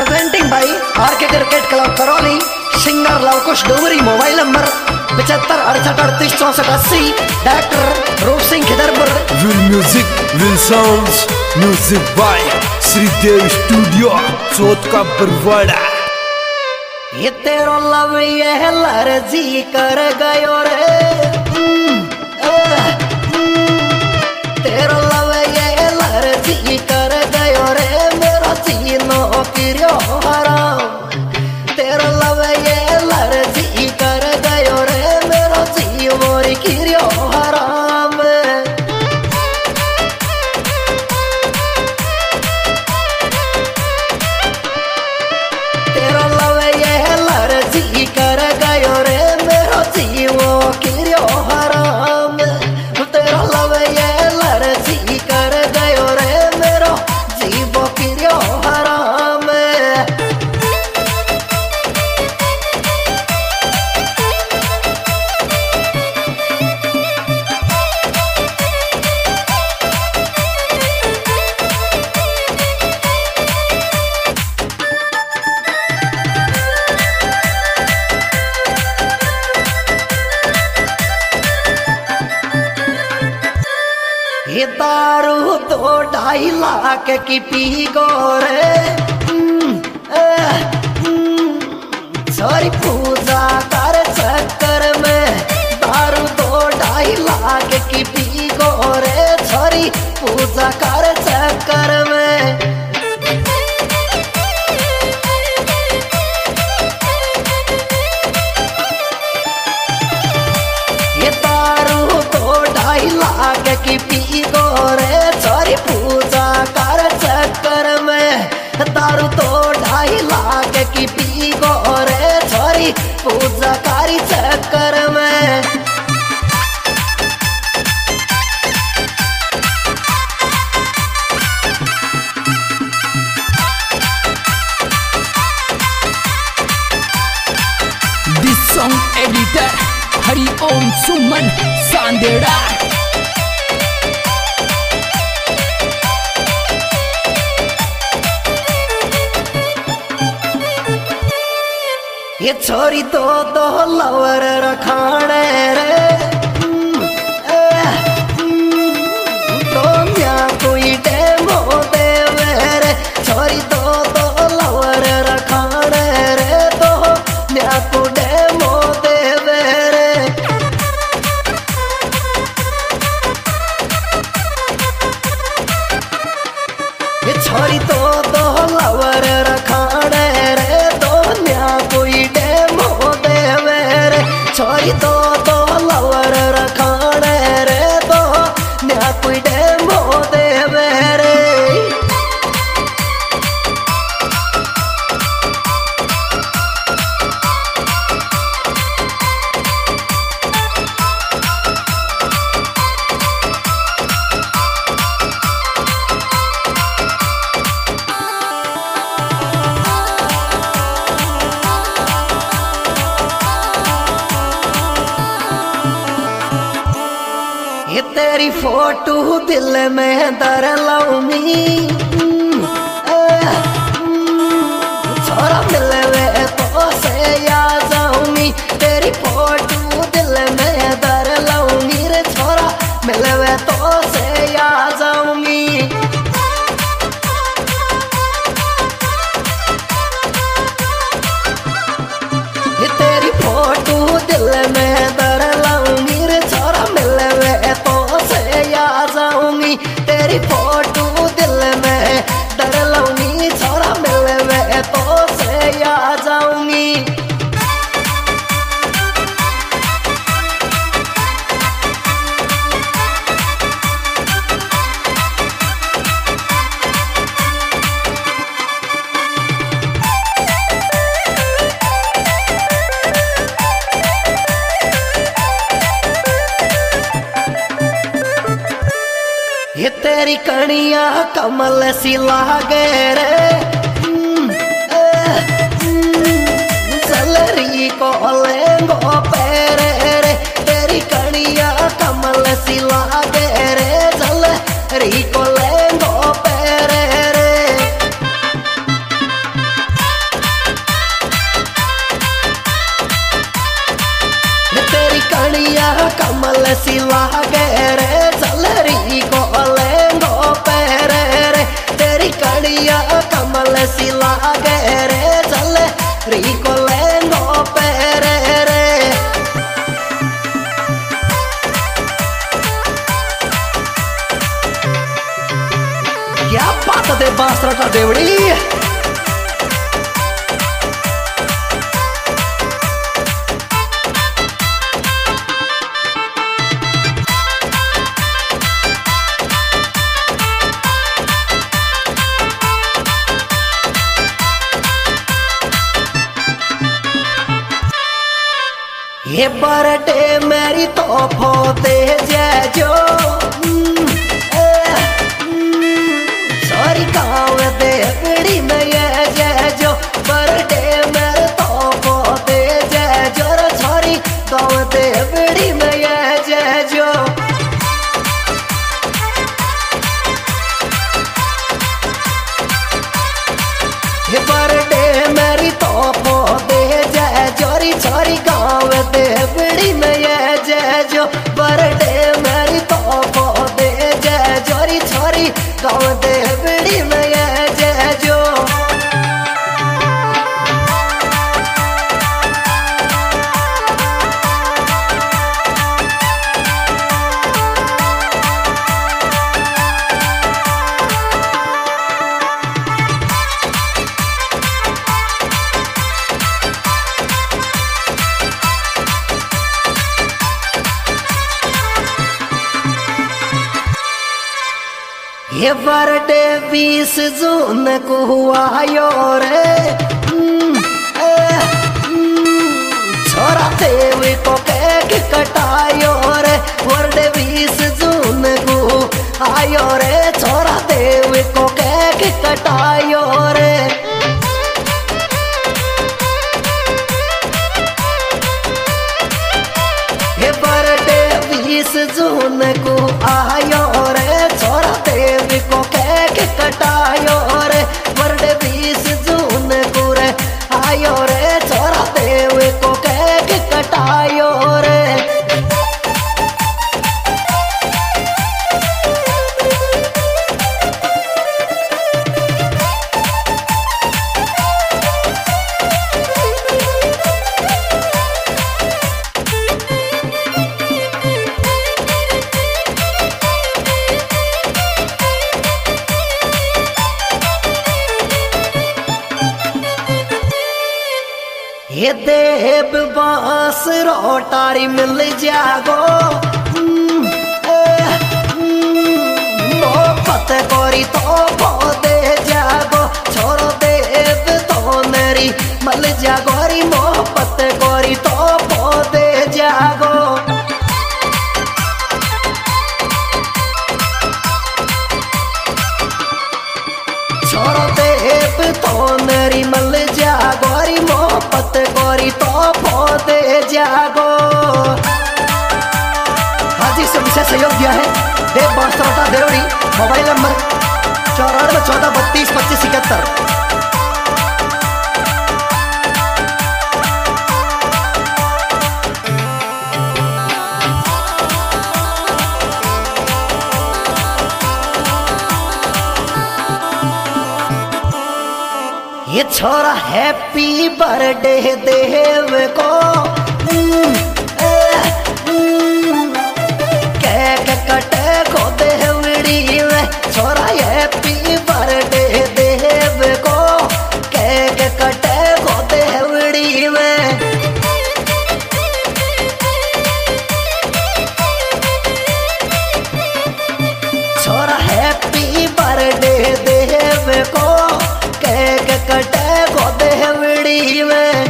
Presenting भाई RK cricket club Karauli. Singer Lavkush Dogri. Mobile number 7568386480। Director Roop Singh Khidarpur. Will music will sounds music by Shridev studio Chauth ka Barwara. ये तेरो love ये लर्जी कर गयो रे। तेरो लव ये लर्जी कर गयो रे। मेरो जीनो किरियो हराम। तेरो लव ये लर्जी कर गयो रे। मेरो जीवो किरियो हराम। तेरो लव ये लर्जी कर गयो रे। मेरो जीवो किरियो हराम। तेरो लव ये लर्जी कर गयो रे। मेरो जीवो किरियो हराम। ये दारू तो 2.5 लाख की पी गो रे। सॉरी पूजा कर चक्कर में दारू तो 2.5 लाख की पी गो रे। सॉरी पूजा कर चक्कर में। ये दारू तो 2.5 लाख की पी गो रे। सॉरी पूजा कर चक्कर में दारू तो 2.5 लाख की पी गो रे। सॉरी पूजा कारी चक्कर में। This song editor Hari Om Suman Sanderha. ये छोरी तो लवर रखाने रे। तो क्या कोई डेमो देवे रे। छोरी तो लवर रखाने रे। तो क्या को डेमो देवे रे। ये छोरी तो लवर रखाने रे। तो क्या कोई डेमो देवे रे। छोरी तो लवर रखाने रे। तो क्या कोई डेमो देवे रे। ये तेरी फोटो दिल में दर लाऊंगी। छोरा मिलवे तो से आ जाऊंगी। तेरी फोटो दिल में दर लाऊंगी रे। छोरा मिलवे तो से आ जाऊंगी। ये तेरी फोटो दिल में दर लाऊंगी रे। छोरा मिलवे तो से आ जाऊंगी। तेरी फोटो दिल में डर लाऊंगी। छोरा मिलवे तो से आ जाऊंगी। ये तेरी कणिया कमल सी लागे रे। सलरी को लेंगो पैरे रे। तेरी कणिया कमल सी लागे रे। सलरी को लेंगो पैरे रे। कड़िया कमल सी लागे रे झलरी को लेंगो पैरे रे तेरी कड़िया कमल सी लागे रे झलरी को लेंगो पैरे रे। क्या बात दे बांसुरा देवड़ी। ये बर्थडे मेरी तोहफो दे जो सॉरी गाँव दे बड़ी में ये जो बर्थडे मेरे तोहफो दे जो सॉरी गाँव दे बड़ी में ये जो। ये बर्थडे मेरी तोहफो दे जोरी छोरी गाँव दे बड़ी में ये जो बर्थडे मेरी तोहफो दे जोरी छोरी गाँव दे बड़ी में ये जो। ये बर्थडे 20 जून को हुआ यो रे छोरा देवी को केक कटायो रे बर्थडे 20 जून को आयो रे छोरा देवी को केक कटायो रे। ये बर्थडे 20 जून को आयो रे छोरा देवी को केक कटायो रे बर्थडे 20 जून को रे आयो रे छोरा देवी को केक कटायो रे। ये देव बांस रोटारी मिल जागो मोहब्बत कोरी तो दे जागो छोरो देव तो मेरी मल जागो री मोहब्बत कोरी तो दे जागो। छोरो देव तो मेरी मल जागो री मोहब्बत कोरी तो दे जागो। हाजी से विशेष सहयोग दिया है देव बांसुरा देवड़ी। Mobile number 94 14 32 25 71। ये छोरा हैप्पी बर्थडे देव को केक कटे को देवड़ी में छोरा हैप्पी बर्थडे देव को केक कटे को देवड़ी में। छोरा हैप्पी बर्थडे देव को केक कटे को देवड़ी में।